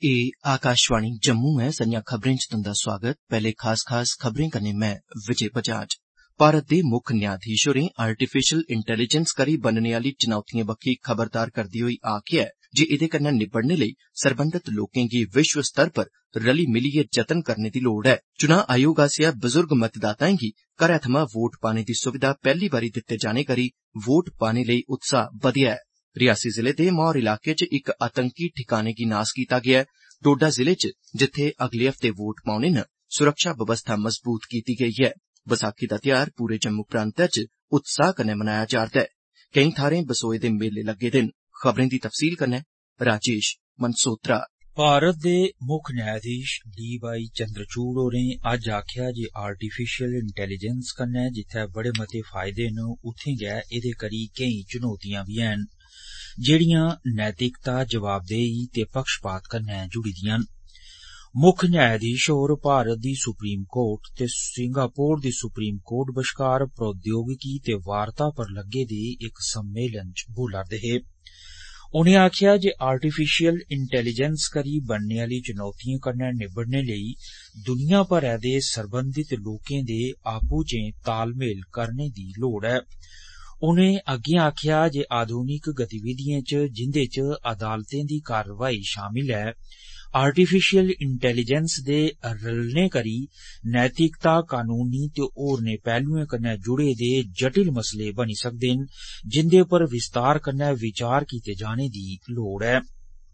ए आकाशवाणी जम्मू है। सन्या खबरें च तुंदा स्वागत। पहले खास खबरें कन्नै मैं विजय बजाज। भारत दे मुक्ख न्यायाधीश होरें आर्टिफिशियल इंटेलीजेंस करी बनने आली चुनौतिएं बक्खी खबरदार करदे होई आखेआ ऐ जे एह्दे कन्नै निबड़ने लेई सरबंधत लोकें गी विश्व स्तर पर रली मिलियै जतन करने दी लोड़ ऐ। चुनां आयोग आसेआ बुजुर्ग मतदाताएं गी घरै थमां वोट पाने दी सुविधा पैहली बारी दित्ते जाने करी वोट पाने लेई उत्साह बधेआ ऐ। रियासी जिले दे मौर इलाके च इक आतंकी ठिकाने गी नास कीता गेआ ऐ। डोडा जिले च जित्थे अगले हफ्ते वोट पौने न, सुरक्षा बवस्था मजबूत कीती गेई ऐ। बसाखी दा ध्यार पूरे जम्मू प्रांतै च उत्साह कन्नै मनाया जा'रदा ऐ। केईं थाहरें बसोए दे मेले लग्गे दे न। खबरें दी तफसील कन्नै राजेश मनसोत्रा। भारत दे मुक्ख न्यायाधीश डी.वाई. चंद्रचूड़ होरें अज्ज आखेआ जे आर्टिफिशियल इंटेलीजेंस कन्नै जित्थै बड़े मते फायदे न, उत्थें गै एह्दे करी केईं चुनौतियां बी हैन, जेह्ड़ियां नैतिकता, जवाबदेही ते पक्षपात कन्नै जुड़ी दियां न। मुक्ख न्यायाधीश होर भारत दी सुप्रीम कोर्ट ते सिंगापुर दी सुप्रीम कोर्ट बश्कार प्रौद्योगिकी ते वार्ता पर लग्गे दे इक सम्मेलन च बोला'रदे हे। उनें आखेआ जे आर्टिफिशियल इंटेलीजेंस करी बनने आली चुनौतिएं कन्नै निबड़ने लेई दुनिया भरै दे सरबंधित लोकें दे आपूं-चें तालमेल करने दी लोड़ ऐ। उनें अग्गें आखेआ जे आधुनिक गतिविधिएं च जिंदे च अदालतें दी कारवाई शामिल ऐ, आर्टिफिशियल इंटेलीजेंस दे रलने करी नैतिकता, कानूनी ते होरनें पहलुएं कन्नै जुड़े दे जटिल मसले बनी सकदे न, जिंदे पर विस्तार कन्नै विचार कीते जाने दी लोड़ ऐ।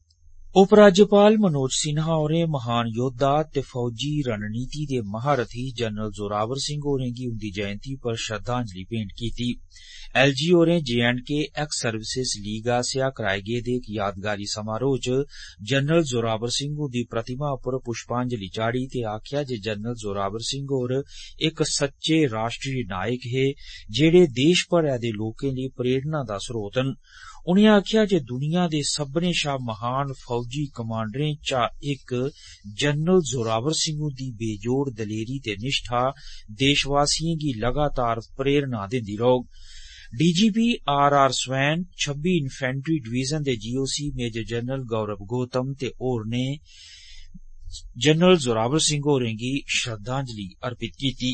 उपराज्यपाल मनोज सिन्हा होरें महान योद्धा ते फौजी रणनीति दे महारथी जनरल जोरावर सिंह होरें गी उंदी जयंती पर श्रद्धांजलि भेंट कीती। एलजी होरें J&K एक्स सर्विसेज लीग आसेआ कराए गेदे इक यादगारी समारोह च जनरल जोरावर सिंह हुंदी प्रतिमा उप्पर पुष्पांजलि चाढ़ी ते आखेआ जे जनरल जोरावर सिंह होर इक सच्चे राष्ट्री नायक हे, जेह्ड़े देश भरै दे लोकें लेई प्रेरणा दा स्रोत न। उनें आखेआ जे दुनिया दे सब्भनें शा महान फौजी कमांडरें चा इक जनरल जोरावर सिंह हुंदी बेजोड़ दलेरी ते निष्ठा देशवासिएं गी लगातार प्रेरणा दिंदी रौह्ग। DGP R Swain, 26 infantry division दे GOC major general Gaurav Gautam ते होरनें जनरल जोरावर सिंह होरें गी श्रद्धांजलि अर्पित कीती।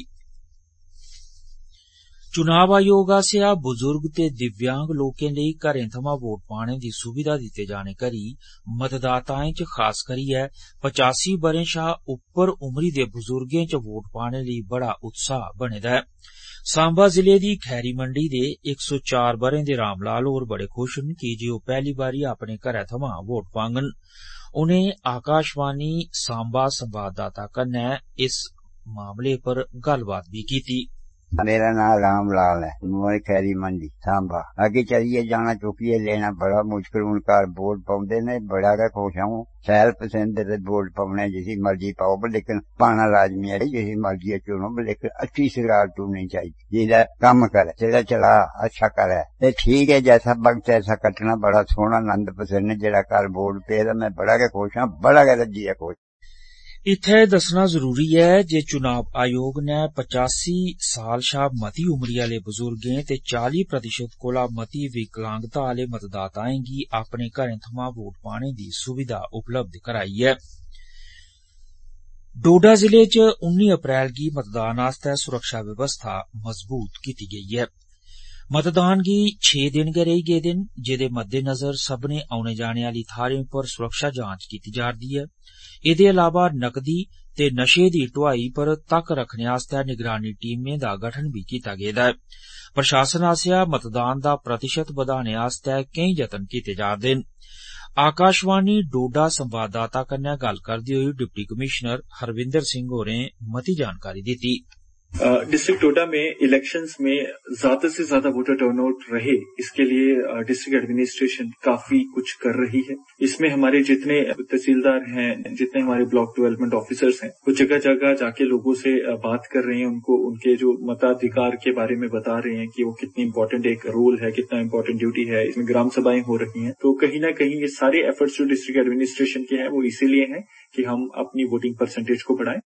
चुनाव आयोग आसेआ बुजुर्ग ते दिव्यांग लोकें लेई घरें थमां वोट पाने दी सुविधा दित्ते जाने करी मतदाताएं च खास करियै 85 ब'रें शा उप्पर उमरी दे बुजुर्गें च वोट पाने लेई बड़ा उत्साह बने दा ऐ। सांबा जिले दी खैरी मंडी दे 104 ब'रें दे रामलाल होर बड़े खुश न की जे ओह् पैह्ली बारी अपने घरै थमां वोट पाङन। उनें आकाशवाणी सांबा संवाददाता कन्नै इस मामले पर गल्लबात भी कीती। मेरा नाम रामलाल है, मोर खैरी मंडी सांबा। अगे चलिए जाना चुकिए लेना बड़ा मुश्किल। हूं घर वोट पाउंदे ने, बड़ा गै खुश हूं। शैल पसंद दे वोट पाउने जिसी मर्जी पाओ, लेकिन पाना लाजमी है। जिसी मर्जी चुनो, लेकिन अच्छी सरकार चुननी चाहिए जिहदा कम करे, जेह्ड़ा चला अच्छा करे। ते ठीक है, जैसा वक्त ऐसा कटना। बड़ा सोहना आनंद पसंद जेह्ड़ा घर वोट पे मैं बड़ा गै खुश हां, बड़ा गै रज्जिए खुश। इत्थै दस्सना जरूरी ऐ जे चुनाव आयोग नै 85 साल शा मती उमरी आले बुजुर्गें ते 40% कोला मती विकलांगता आले मतदाताएं गी अपने घरें थमां वोट पाने दी सुविधा उपलब्ध कराई ऐ। डोडा जिले च 19 अप्रैल गी मतदान आस्तै सुरक्षा व्यवस्था मजबूत कीती गेई ऐ। मतदान गी 6 दिन गै रेही गेदे न, जेदे मद्देनजर सब्भनें औने जाने आली थाह्रें पर सुरक्षा जांच कीती जा'रदी ऐ। एह्दे अलावा नकदी ते नशे दी ढुआई पर तक्क रखने आस्तै निगरानी टीमें दा गठन भी कीता गेदा ऐ। प्रशासन आसेआ मतदान दा प्रतिशत बधाने आस्तै केईं जतन कीते जा'रदे न। आकाशवाणी डोडा संवाददाता कन्नै गल्ल करदे होई डिप्टी कमिशनर हरविंदर सिंह होरें मती जानकारी दित्ती। डिस्ट्रिक्ट डोडा में इलेक्शंस में ज्यादा से ज्यादा वोटर टर्नआउट रहे, इसके लिए डिस्ट्रिक्ट एडमिनिस्ट्रेशन काफी कुछ कर रही है। इसमें हमारे जितने तहसीलदार हैं, जितने हमारे ब्लॉक डेवलपमेंट ऑफिसर्स हैं, वो जगह जगह जाके लोगों से बात कर रहे हैं, उनको उनके जो मताधिकार के बारे में बता रहे हैं कि वो कितनी इंपॉर्टेंट एक रोल है, कितना इंपॉर्टेंट ड्यूटी है। इसमें ग्राम सभाएं हो रही हैं, तो कहीं ना कहीं ये सारे एफर्ट्स जो डिस्ट्रिक्ट एडमिनिस्ट्रेशन के हैं वो इसीलिए हैं कि हम अपनी वोटिंग परसेंटेज को बढ़ाएं।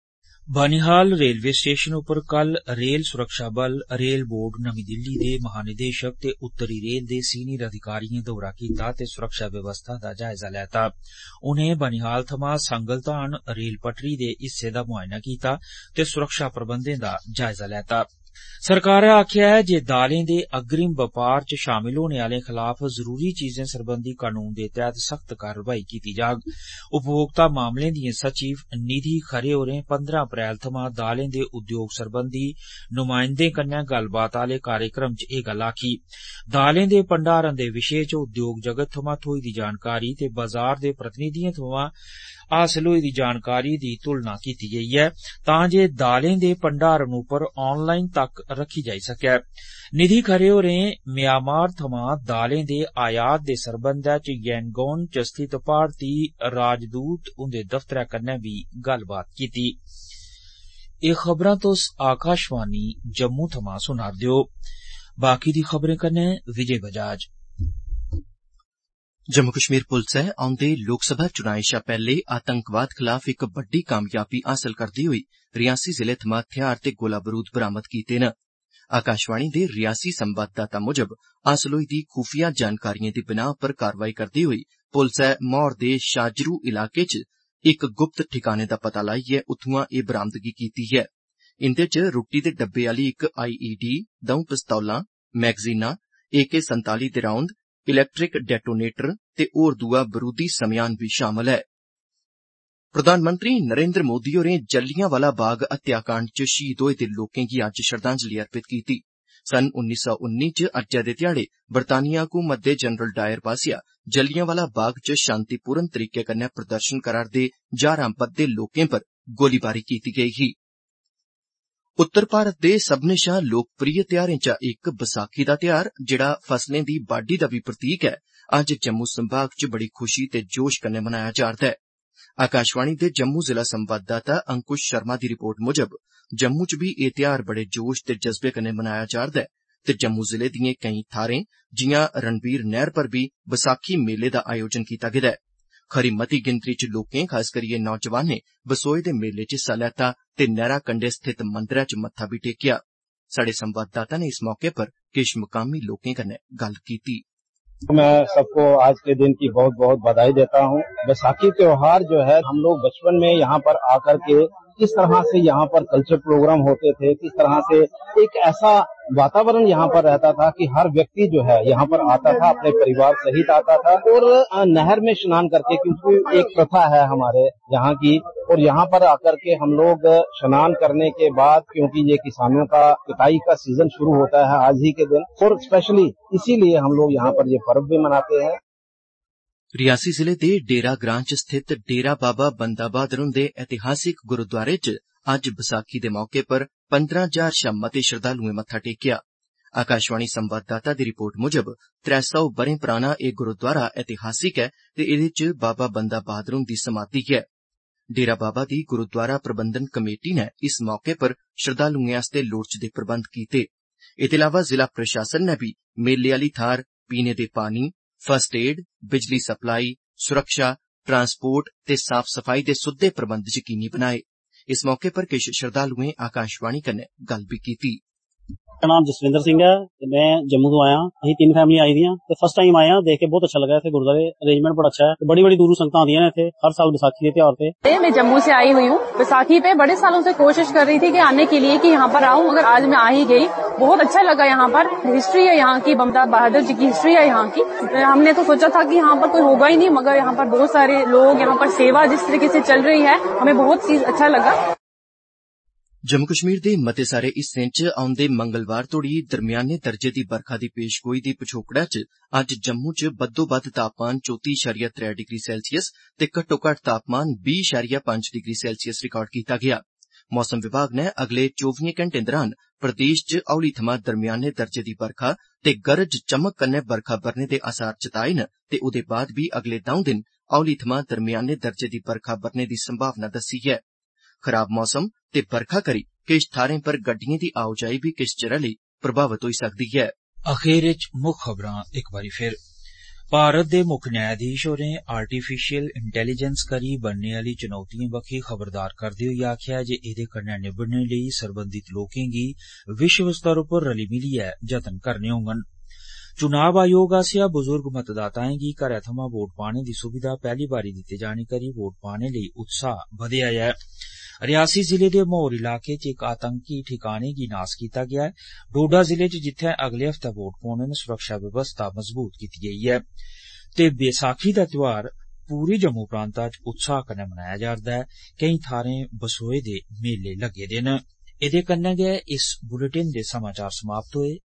बनिहाल रेलवे स्टेशन उप्पर कल रेल सुरक्षा बल, रेल बोर्ड नमीं दिल्ली दे महानिदेशक ते उत्तरी रेल दे सीनियर अधिकारिएं दौरा कीता ते सुरक्षा व्यवस्था दा जायजा लैता। उनें बनिहाल थमां संगलधान रेल पटरी दे हिस्से दा मुआयना कीता ते सुरक्षा प्रबंधें दा जायजा लैता। सरकारै आखेआ ऐ जे दालें दे अग्रिम बपार च शामिल होने आलें खलाफ जरूरी चीजें सरबंधी कानून दे तैहत सख्त कारवाई कीती जाग। उपभोक्ता मामलें दिएं सचिव निधि खरे होरें 15 अप्रैल थमां दालें दे उद्योग सरबंधी नुमाइंदें कन्नै गल्लबात आले कार्यक्रम च एह गल्ल आखी। दालें दे भंडारण दे विषय च उद्योग जगत थमां थ्होई दी जानकारी ते बाजार दे प्रतिनिधिएं थमां हासल होई दी जानकारी दी तुलना कीती गेई ऐ तां जे दालें दे भंडारण उप्पर ऑनलाइन तक रखी जाई सकै। निधि खरे होरें म्यांमार थमां दालें दे आयात दे सरबंधै च यांगोन च स्थित भारती राजदूत हुंदे दफ्तरै कन्नै बी गल्लबात कीती। एह खबरां तुस आकाशवाणी जम्मू थमां सुना'रदे ओ। बाकी दी खबरें कन्नै विजय बजाज। जम्मू कश्मीर पुलसै औंदे लोकसभा चुनाएं शा पैहले आतंकवाद खलाफ इक बड्डी कामयाबी हासल करदे होई रियासी जिले थमां हथियार ते गोला बरूद बरामद कीते न। आकाशवाणी दे रियासी संवाददाता मुजब हासल होई दी खुफिया जानकारिएं दी बिनाह पर कारवाई करदे होई पुलसै मौर दे शाजरू इलाके च इक गुप्त ठिकाने दा पता लाइयै उत्थुआं एह बरामदगी कीती ऐ। इंदे च रुट्टी दे डब्बे आली इक IED, 2 पिस्तौलां, मैगजीनां, AK-47 दे राउंद, इलैक्ट्रिक डेटोनेटर ते होर दूआ बरूदी समेयान बी शामल ऐ। प्रधानमंत्री नरेंद्र मोदी होरें जलियांवाला बाग हत्याकांड च शहीद होए दे लोकें गी अज्ज श्रद्धांजलि अर्पित कीती। सन 1919 च अज्जै दे ध्याड़े बरतानिया हुकूमत दे जनरल डायर पास्सेआ जलियांवाला बाग च शांतिपूर्ण तरीके कन्नै प्रदर्शन करा'रदे ज्हारां बद्दे लोकें पर गोलीबारी कीती गेई ही। उत्तर भारत दे सब्भनें शा लोकप्रिय ध्यारें चा इक बसाखी दा ध्यार, जेड़ा फसलें दी बाड्डी दा बी प्रतीक ऐ, अज्ज जम्मू संभाग च बड़ी खुशी ते जोश कन्नै मनाया जा'रदा ऐ। आकाशवाणी दे जम्मू जिला संवाददाता अंकुश शर्मा दी रिपोर्ट मुजब जम्मू च भी एह ध्यार बड़े जोश ते जज्बे कन्नै मनाया जा'रदा ऐ ते जम्मू जिले दिएं केईं थाहरें जियां रणबीर नैह्र पर भी बसाखी मेले दा आयोजन कीता गेदा ऐ। खरी मती गिनतरी च लोकें, खास करियै नौजवानें, बसोए दे मेले च हिस्सा लैता ते नैह्रा कंढे स्थित मंदरै च मत्था बी टेकेआ। साढ़े संवाददाता ने इस मौके पर किश मकामी लोकें कन्नै गल्ल कीती। मैं सबको आज के दिन की बहुत बहुत बधाई देता हूँ। बैसाखी त्योहार जो है, हम लोग बचपन में यहाँ पर आकर के किस तरह से यहाँ पर कल्चर प्रोग्राम होते थे, किस तरह से एक ऐसा वातावरण यहाँ पर रहता था कि हर व्यक्ति जो है यहाँ पर आता था, अपने परिवार सहित आता था और नहर में स्नान करके, क्योंकि एक प्रथा है हमारे यहाँ की, और यहाँ पर आकर के हम लोग स्नान करने के बाद, क्योंकि ये किसानों का कटाई का सीजन शुरू होता है आज ही के दिन, और स्पेशली इसीलिए हम लोग यहाँ पर ये पर्व भी मनाते हैं। रियासी जिले दे डेरा ग्रां च स्थित डेरा बाबा बंदा बहादुर हुंदे ऐतिहासिक गुरुद्वारे च अज्ज बसाखी दे मौके पर 15,000 शा मते श्रद्धालुएं मत्था टेकेआ। आकाशवाणी संवाददाता दी रिपोर्ट मुजब 300 ब'रें पराना एह गुरुद्वारा ऐतिहासिक ऐ ते एदे च बाबा बंदा बहादुर हुंदी समाधि ऐ। डेरा बाबा दी गुरुद्वारा प्रबंधन कमेटी ने इस मौके पर श्रद्धालुएं आस्तै लोड़चदे प्रबंध कीते। एह्दे इलावा जिला प्रशासन ने भी मेले आली थाहर पीने दे पानी, फर्स्ट एड, बिजली सप्लाई, सुरक्षा, ट्रांसपोर्ट ते साफ सफाई दे सुद्दे प्रबंध यकीनी बनाए। इस मौके पर किश श्रद्धालुएं आकाशवाणी कन्नै गल्ल भी कीती। मेरा नाम जसविंदर सिंह है, मैं जम्मू तो आया। अं 3 फैमिली आई दी, तो फर्स्ट टाइम आया, देख के बहुत अच्छा लगा। इतने गुरुद्वारे अरेंजमेंट बड़ा अच्छा है, बड़ी बड़ी दूर संगतां आंदियां ने इत्थे हर साल बैसाखी के त्योहार पे। मैं जम्मू से आई हुई हूँ, बैसाखी पे बड़े सालों से कोशिश कर रही थी कि आने के लिए, कि यहाँ पर आऊँ, मगर आज मैं आ ही गई। बहुत अच्छा लगा। यहाँ पर हिस्ट्री है, यहाँ की बंदा बहादुर जी की हिस्ट्री है यहाँ की। हमने तो सोचा था कि यहाँ पर कोई होगा ही नहीं, मगर यहाँ पर बहुत सारे लोग, यहाँ पर सेवा जिस तरीके से चल रही है, हमें बहुत चीज अच्छा लगा। जम्मू कश्मीर दे मते सारे हिस्सें च औंदे मंगलवार तोड़ी दरम्याने दर्जे दी बरखा दी पेशगोई दी पछोकड़ा च अज्ज जम्मू च बद्दोबद्द तापमान 34.3 डिग्री सेल्सियस ते घट्टोघट्ट तापमान 20.5 डिग्री सेल्सियस रिकार्ड कीता गेआ। मौसम विभाग ने अगले 24 घंटें दौरान प्रदेश च हौली थमां दरम्याने दर्जे दी बरखा ते गरज चमक कन्नै बरखा बरने दे आसार जताए न ते ओदे बाद भी अगले 2 दिन हौली थमां दरम्याने दर्जे दी बरखा बरने दी संभावना दस्सी ऐ। खराब मौसम ते बरखा करी किश थाहरें पर गड्डिएं दी आओजाई भी किश चिरै लेई प्रभावित होई सकदी ऐ। अखीर च मुक्ख खबरां इक बारी फिर। भारत दे मुक्ख न्यायाधीश होरें आर्टिफिशियल इंटेलीजेंस करी बनने आली चुनौतियें बक्खी खबरदार करदे होई आखेआ जे एह्दे कन्नै निब्बड़ने लेई सरबंधित लोकें गी विश्व स्तर उप्पर रली मिलियै जतन करने होङन। चुनाव आयोग आसेआ बुजुर्ग मतदाताएं गी घरै थमां वोट पाने दी सुविधा पैह्ली बारी दित्ते जाने करी वोट पाने लेई उत्साह बधेआ ऐ। रियासी जिले दे महौर इलाके च इक आतंकी ठिकाने गी नास कीता गेआ ऐ। डोडा जिले च जित्थै अगले हफ्ते वोट पौने न, सुरक्षा व्यवस्था मजबूत कीती गेई ऐ ते बैसाखी दा त्यौहार पूरे जम्मू प्रांता च उत्साह कन्नै मनाया जा'रदा ऐ। केईं थाह्रें बसोए दे मेले लग्गे दे न। एह्दे कन्नै गै इस बुलेटिन दे समाचार समाप्त होए।